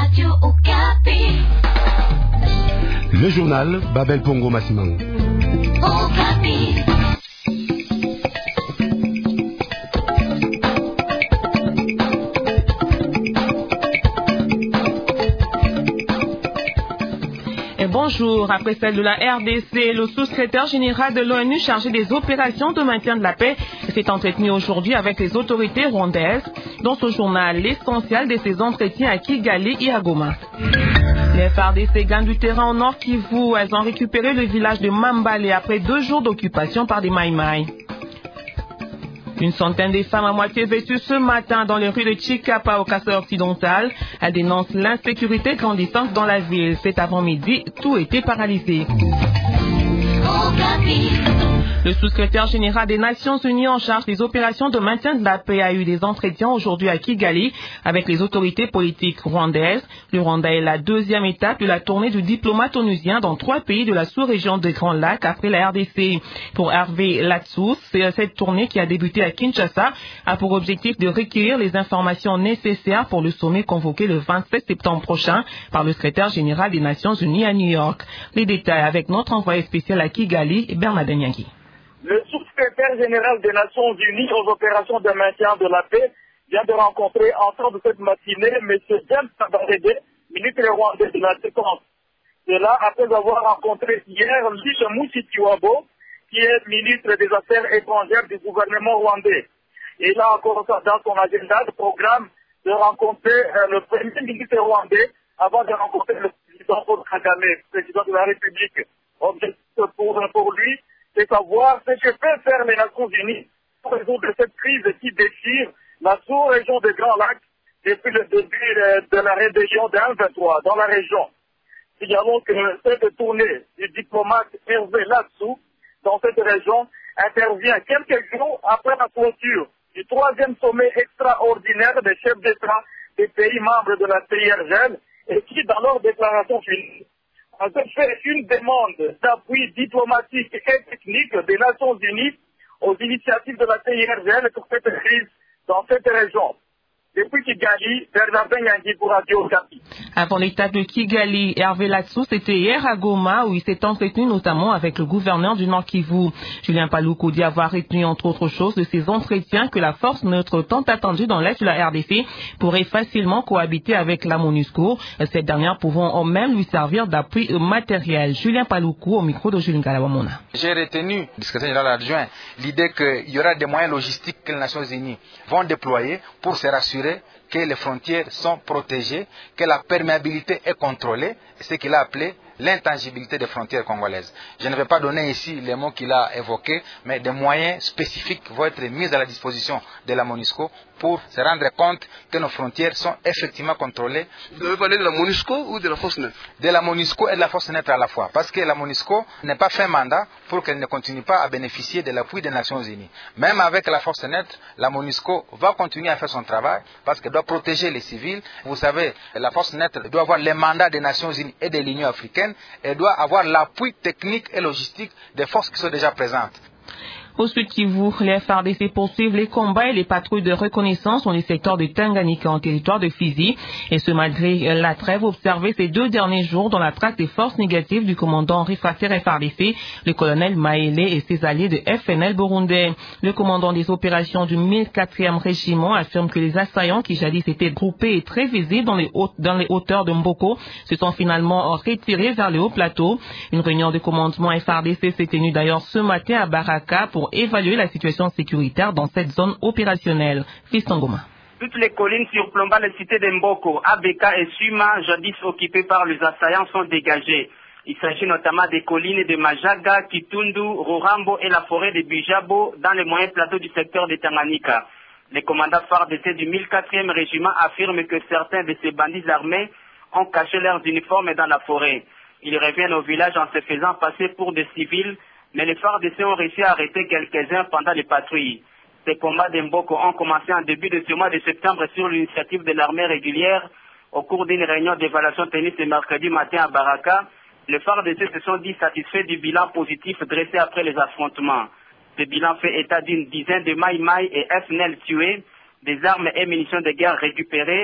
Radio Okapi. Le journal Babel Pongo Massimang. Okapi. Bonjour. Après celle de la RDC, le sous-secrétaire général de l'ONU chargé des opérations de maintien de la paix s'est entretenu aujourd'hui avec les autorités rwandaises. Dans ce journal, l'essentiel de ses entretiens à Kigali et à Goma. Les FARDC gagnent du terrain au nord Kivu. Elles ont récupéré le village de Mambale après 2 jours d'occupation par des Maïmaï. Une centaine de femmes à moitié vêtues ce matin dans les rues de Chikapa au Kassai occidental. Elles dénoncent l'insécurité grandissante dans la ville. Cet avant-midi, tout était paralysé. Le sous-secrétaire général des Nations Unies en charge des opérations de maintien de la paix a eu des entretiens aujourd'hui à Kigali avec les autorités politiques rwandaises. Le Rwanda est la 2e étape de la tournée du diplomate onusien dans 3 pays de la sous-région des Grands Lacs après la RDC. Pour Hervé Latsous, cette tournée qui a débuté à Kinshasa a pour objectif de recueillir les informations nécessaires pour le sommet convoqué le 27 septembre prochain par le secrétaire général des Nations Unies à New York. Les détails avec notre envoyé spécial à Kigali, Bernard Nyangui. Le sous-secrétaire général des Nations Unies aux opérations de maintien de la paix vient de rencontrer en temps de cette matinée M. James Kabarebe, ministre rwandais de la Défense. C'est là après avoir rencontré hier Luis Mushikiwabo, qui est ministre des Affaires étrangères du gouvernement rwandais. Et il a encore dans son agenda le programme de rencontrer le premier ministre rwandais avant de rencontrer le président Paul Kagame, président de la République. Objectif pour lui, c'est savoir ce que peuvent faire les Nations Unies pour résoudre cette crise qui déchire la sous-région des Grands Lacs depuis le début de la rébellion de 1-23 dans la région. Signalons que cette tournée du diplomate Hervé Latsous dans cette région intervient quelques jours après la clôture du 3e sommet extraordinaire des chefs d'État des pays membres de la CIRGL et qui, dans leur déclaration finale, a fait une demande d'appui diplomatique et technique des Nations Unies aux initiatives de la CIRGL pour cette crise dans cette région. Depuis Kigali, Bernard Nyangui pour Radio Okapi. Avant l'étape de Kigali, Hervé Latsous, c'était hier à Goma où il s'est entretenu notamment avec le gouverneur du Nord Kivu. Julien Paluku dit avoir retenu entre autres choses de ces entretiens que la force neutre tant attendue dans l'est de la RDC pourrait facilement cohabiter avec la MONUSCO. Cette dernière pouvant même lui servir d'appui matériel. Julien Paluku au micro de Julien Galawamona. J'ai retenu, le secrétaire général adjoint, l'idée qu'il y aura des moyens logistiques que les Nations Unies vont déployer pour se rassurer que les frontières sont protégées, que la perméabilité est contrôlée, ce qu'il a appelé l'intangibilité des frontières congolaises. Je ne vais pas donner ici les mots qu'il a évoqués, mais des moyens spécifiques vont être mis à la disposition de la MONUSCO pour se rendre compte que nos frontières sont effectivement contrôlées. Vous avez parlé de la MONUSCO ou de la force neutre? De la MONUSCO et de la force neutre à la fois, parce que la MONUSCO n'est pas fait mandat pour qu'elle ne continue pas à bénéficier de l'appui des Nations Unies. Même avec la force neutre, la MONUSCO va continuer à faire son travail parce qu'elle doit protéger les civils. Vous savez, la force neutre doit avoir les mandats des Nations Unies et de l'Union africaine et doit avoir l'appui technique et logistique des forces qui sont déjà présentes. Au sud Kivu, les FARDC poursuivent les combats et les patrouilles de reconnaissance dans les secteurs de Tanganyika en territoire de Fizi. Et ce malgré la trêve observée ces 2 derniers jours dans la traque des forces négatives du commandant réfractaire FARDC, le colonel Maele et ses alliés de FNL burundais. Le commandant des opérations du 1004e régiment affirme que les assaillants qui jadis étaient groupés et très visibles dans les hauteurs de Mboko se sont finalement retirés vers le haut plateau. Une réunion de commandement FARDC s'est tenue d'ailleurs ce matin à Baraka pour évaluer la situation sécuritaire dans cette zone opérationnelle. Fistangoma. Toutes les collines surplombant les cités de Mboko, Abeka et Suma, jadis occupées par les assaillants, sont dégagées. Il s'agit notamment des collines de Majaga, Kitundu, Rorambo et la forêt de Bijabo dans les moyens plateaux du secteur de Tanganyika. Les commandants FARDC du 1004e régiment affirment que certains de ces bandits armés ont caché leurs uniformes dans la forêt. Ils reviennent au village en se faisant passer pour des civils, mais les FARDC ont réussi à arrêter quelques-uns pendant les patrouilles. Ces combats d'Mboko ont commencé en début de ce mois de septembre sur l'initiative de l'armée régulière. Au cours d'une réunion d'évaluation tenue ce mercredi matin à Baraka, les FARDC se sont dit satisfaits du bilan positif dressé après les affrontements. Ce bilan fait état d'une dizaine de Maï Maï et FNL tués, des armes et munitions de guerre récupérées,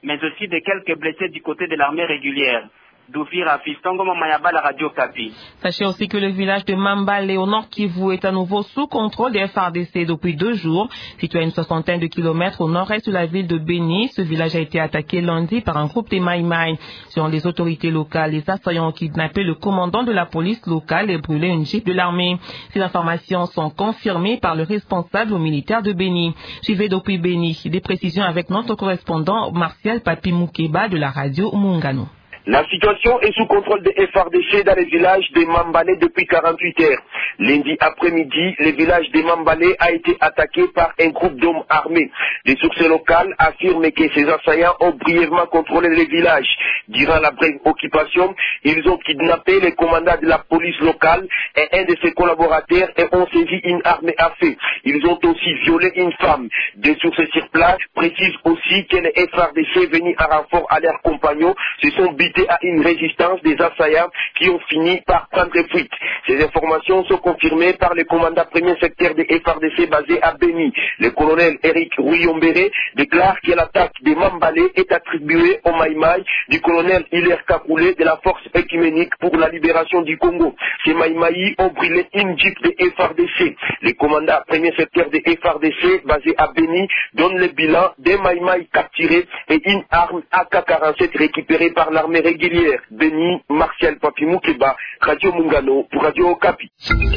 mais aussi de quelques blessés du côté de l'armée régulière. Doufira Fistongo Mayaba, la Radio Kapi. Sachez aussi que le village de Mambale au nord Kivu est à nouveau sous contrôle des FARDC depuis 2 jours. Situé à une soixantaine de kilomètres au nord-est de la ville de Beni, ce village a été attaqué lundi par un groupe des Maïmaï. Selon les autorités locales, les assaillants ont kidnappé le commandant de la police locale et brûlé une jeep de l'armée. Ces informations sont confirmées par le responsable au militaire de Beni. Suivez depuis Beni des précisions avec notre correspondant Martial Papi Moukeba de la radio Mungano. La situation est sous contrôle des FARDC dans les villages de Mambale depuis 48 heures. Lundi après-midi, le village de Mambale a été attaqué par un groupe d'hommes armés. Des sources locales affirment que ces assaillants ont brièvement contrôlé le village. Durant la brève occupation, ils ont kidnappé le commandant de la police locale et un de ses collaborateurs et ont saisi une arme à feu. Ils ont aussi violé une femme. Des sources sur place précisent aussi que les FARDC venus à renfort à leurs compagnons se sont butés à une résistance des assaillants qui ont fini par prendre fuite. Ces informations sont confirmées par le commandant premier secteur des FARDC basé à Beni. Le colonel Eric Rouyombere déclare que l'attaque des Mambale est attribuée au Maïmaï du colonel Hilaire Kakoulé de la force écuménique pour la libération du Congo. Ces Maïmaï ont brûlé une jeep des FARDC. Le commandant premier secteur des FARDC basé à Beni donne le bilan des Maïmaï capturés et une arme AK-47 récupérée par l'armée régulière. Beni, Martial Papi Moukeba, Radio Mungano pour Radio Okapi.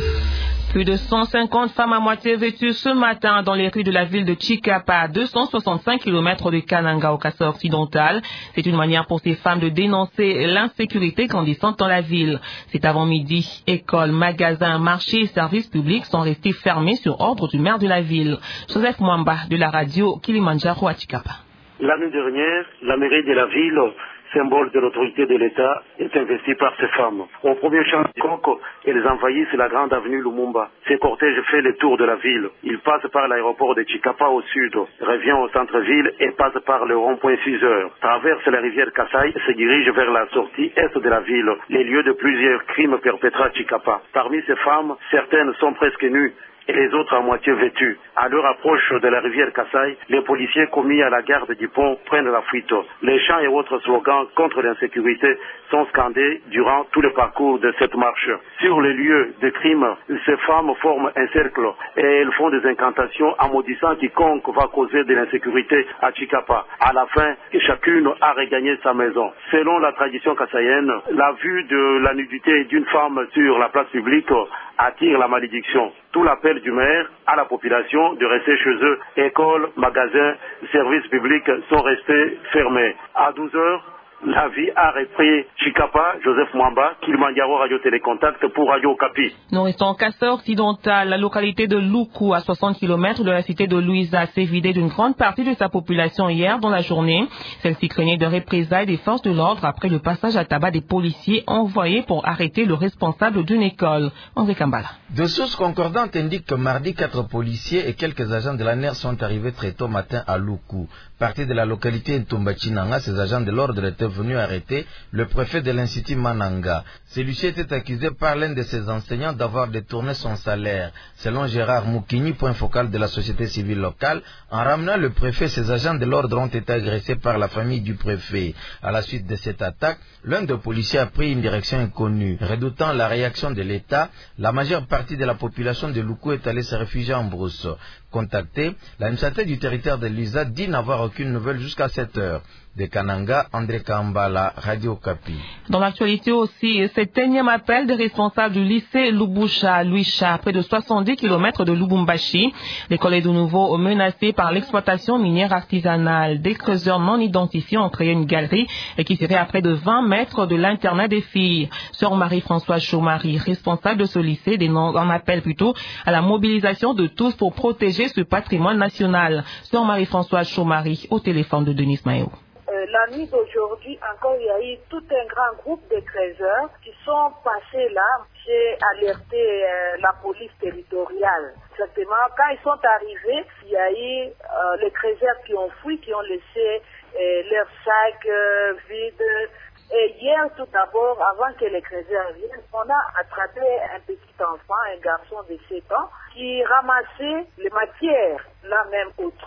Plus de 150 femmes à moitié vêtues ce matin dans les rues de la ville de Chikapa, à 265 km de Kananga au Kassai occidental. C'est une manière pour ces femmes de dénoncer l'insécurité grandissante dans la ville. C'est avant-midi. Écoles, magasins, marchés et services publics sont restés fermés sur ordre du maire de la ville. Joseph Mwamba de la radio Kilimanjaro à Chikapa. L'année dernière, la mairie de la ville, symbole de l'autorité de l'État, est investie par ces femmes. Au premier champ de coq, elles envahissent la grande avenue Lumumba. Ces cortèges font le tour de la ville. Ils passent par l'aéroport de Chikapa au sud, revient au centre-ville et passent par le rond-point 6 heures. Traversent la rivière Kassai et se dirigent vers la sortie est de la ville, les lieux de plusieurs crimes perpétrés à Chikapa. Parmi ces femmes, certaines sont presque nues et les autres à moitié vêtus. À leur approche de la rivière Kassai, les policiers commis à la garde du pont prennent la fuite. Les chants et autres slogans contre l'insécurité sont scandés durant tout le parcours de cette marche. Sur les lieux de crime, ces femmes forment un cercle et elles font des incantations en maudissant quiconque va causer de l'insécurité à Chikapa. À la fin, chacune a regagné sa maison. Selon la tradition kassaïenne, la vue de la nudité d'une femme sur la place publique attire la malédiction. Tout l'appel du maire à la population de rester chez eux. Écoles, magasins, services publics sont restés fermés. À 12 heures, la vie a repris. Chikapa, Joseph Mwamba, Kilimanjaro, Radio Télécontact pour Radio Okapi. Nous restons en Kassai occidental. La localité de Luku, à 60 km de la cité de Louisa, s'est vidée d'une grande partie de sa population hier dans la journée. Celle-ci craignait de représailles des forces de l'ordre après le passage à tabac des policiers envoyés pour arrêter le responsable d'une école. André Kambala. De sources concordantes indiquent que mardi, 4 policiers et quelques agents de la NER sont arrivés très tôt matin à Luku. Parti de la localité Ntombachinanga, ces agents de l'ordre étaient venus arrêter le préfet de l'Institut Mananga. Celui-ci était accusé par l'un de ses enseignants d'avoir détourné son salaire. Selon Gérard Moukini, point focal de la société civile locale, en ramenant le préfet, ses agents de l'ordre ont été agressés par la famille du préfet. À la suite de cette attaque, l'un des policiers a pris une direction inconnue. Redoutant la réaction de l'État, la majeure partie de la population de Luku est allée se réfugier en brousse. Contacté, l'administrateur du territoire de Luisa dit n'avoir aucune nouvelle jusqu'à 7 heures. De Kananga, André Kambala, Radio Okapi. Dans l'actualité aussi, cet énième appel des responsables du lycée Lubusha, Luisha, près de 70 km de Lubumbashi. L'école est de nouveau menacée par l'exploitation minière artisanale. Des creuseurs non identifiés ont créé une galerie qui serait à près de 20 mètres de l'internat des filles. Sœur Marie-Françoise Chomari, responsable de ce lycée, en appelle plutôt à la mobilisation de tous pour protéger ce patrimoine national. Sœur Marie-Françoise Chomari, au téléphone de Denis Maéo. La nuit d'aujourd'hui, encore, il y a eu tout un grand groupe de creuseurs qui sont passés là. J'ai alerté la police territoriale. Exactement. Quand ils sont arrivés, il y a eu les creuseurs qui ont fui, qui ont laissé leurs sacs vides. Et hier, tout d'abord, avant que les creuseurs viennent, on a attrapé un petit enfant, un garçon de 7 ans, qui ramassait les matières là même au trou.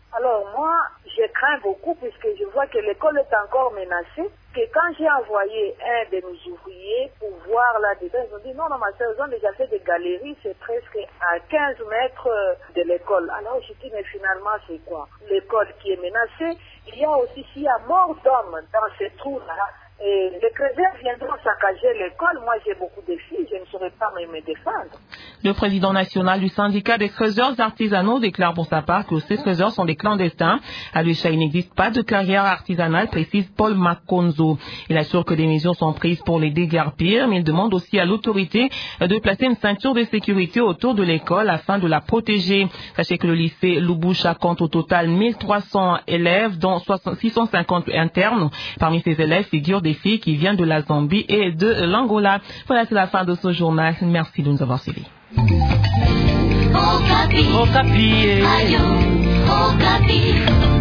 Alors moi, je crains beaucoup puisque je vois que l'école est encore menacée, que quand j'ai envoyé un de mes ouvriers pour voir là-dedans, ils ont dit non, ma soeur, ils ont déjà fait des galeries, c'est presque à 15 mètres de l'école. Alors je dis, mais finalement c'est quoi? L'école qui est menacée, il y a aussi, s'il y a mort d'hommes dans ces trous-là, et les creuseurs viendront saccager l'école. Moi, j'ai beaucoup de filles, je ne saurais pas me défendre. Le président national du syndicat des creuseurs artisanaux déclare pour sa part que ces creuseurs sont des clandestins. À Lucha, il n'existe pas de carrière artisanale, précise Paul Makonzo. Il assure que des mesures sont prises pour les déguerpir, mais il demande aussi à l'autorité de placer une ceinture de sécurité autour de l'école afin de la protéger. Sachez que le lycée Lubusha compte au total 1300 élèves, dont 650 internes. Parmi ces élèves figurent des filles qui viennent de la Zambie et de l'Angola. Voilà, c'est la fin de ce journal. Merci de nous avoir suivis. Okapi. Okapi. Ayo. Okapi.